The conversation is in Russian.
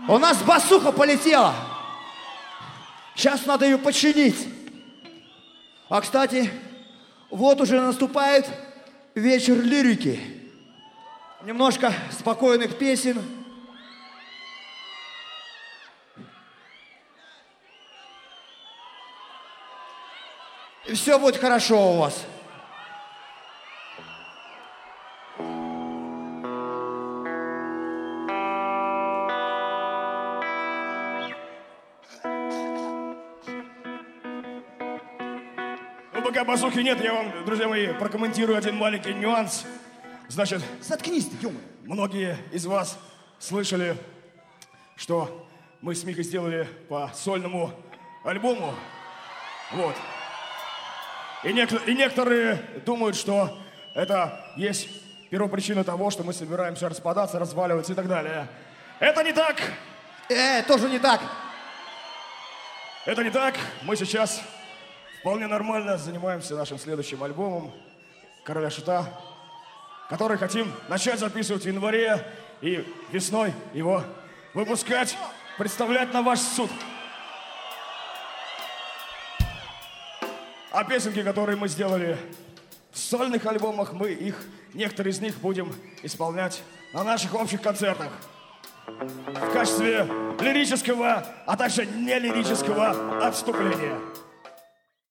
У нас басуха полетела. Сейчас надо ее починить. А, кстати, вот уже наступает вечер лирики. Немножко спокойных песен. И все будет хорошо у вас. Ну, пока базуки нет, я вам, друзья мои, прокомментирую один маленький нюанс. Значит, заткнись ты, ё-моё. Многие из вас слышали, что мы с Михой сделали по сольному альбому. Вот. И некоторые думают, что это есть первопричина того, что мы собираемся распадаться, разваливаться и так далее. Это не так. Тоже не так. Это не так. Мы сейчас вполне нормально занимаемся нашим следующим альбомом «Короля Шута», который хотим начать записывать в январе и весной его выпускать, представлять на ваш суд. А песенки, которые мы сделали в сольных альбомах, некоторые из них будем исполнять на наших общих концертах в качестве лирического, а также нелирического отступления.